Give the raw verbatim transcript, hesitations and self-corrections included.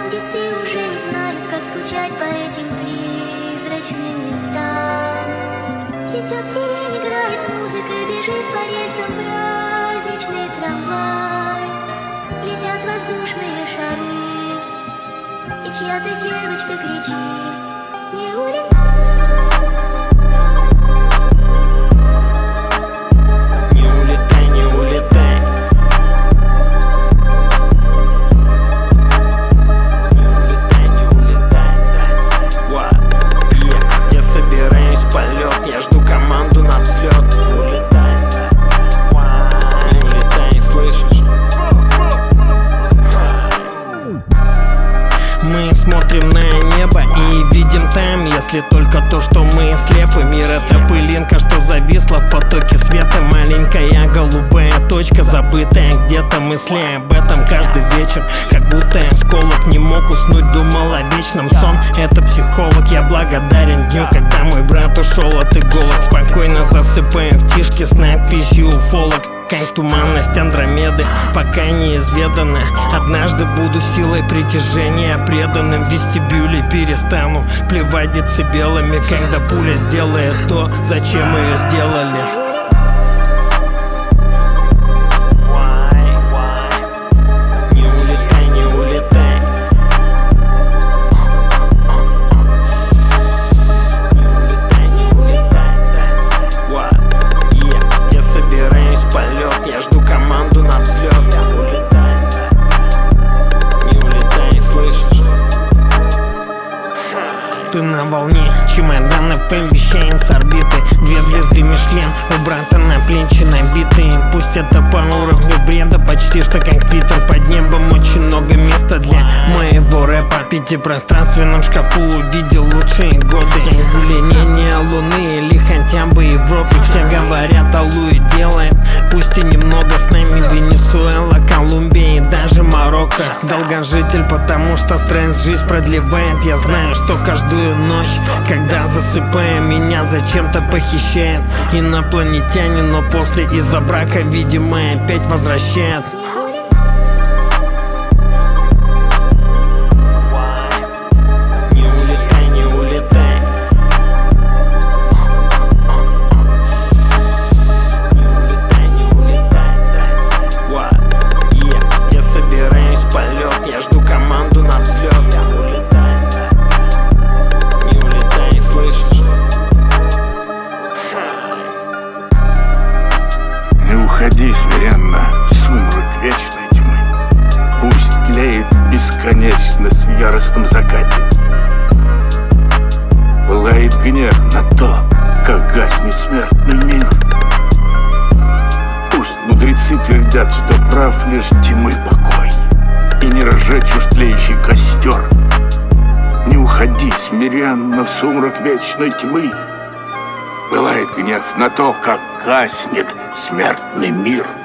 там, где ты уже не знают, как скучать по этим призрачным местам. Цветет сирень, играет музыка, бежит по рельсам праздничный трамвай. Летят воздушные шары, и чья-то девочка кричит: не улетай. Мы смотрим на небо и видим там, если только то, что мы слепы. Мир — это пылинка, что зависла в потоке света. Маленькая голубая точка, забытая где-то мысли об этом каждый вечер. Как будто осколок не мог уснуть, думал о вечном. Сон — это психолог. Я благодарен дню, когда мой брат ушел от иголок. Спокойно засыпаю в тишке с надписью «Уфолог». Как туманность Андромеды, пока неизведана. Однажды буду силой притяжения преданным. В вестибюле перестану плевать децибелами, когда пуля сделает то, зачем ее сделали. Ты на волне, чемодан эф эм вещаем с орбиты. Две звезды Мишлен у брата на плечи набиты. Пусть это по уровню бреда, почти что как твиттер. Под небом очень много места для моего рэпа. В пятипространственном шкафу увидел лучшие годы. Озеленение луны или хотя бы Европы. Все говорят, аллуи делает, пусть и немного. С нами Венесуэла, Колумбия и даже Марокко. Долгожитель, потому что стресс жизнь продлевает. Я знаю, что каждую ночь, когда засыпаю, меня зачем-то похищает инопланетянин, но после из-за брака, видимо, опять возвращает. Уходи смиренно в сумрак вечной тьмы. Пусть тлеет бесконечность в яростном закате. Пылает гнев на то, как гаснет смертный мир. Пусть мудрецы твердят, что прав лишь тьмы покой, и не разжечь уж тлеющий костер. Не уходи смиренно в сумрак вечной тьмы. Пылает гнев на то, как гаснет смертный мир.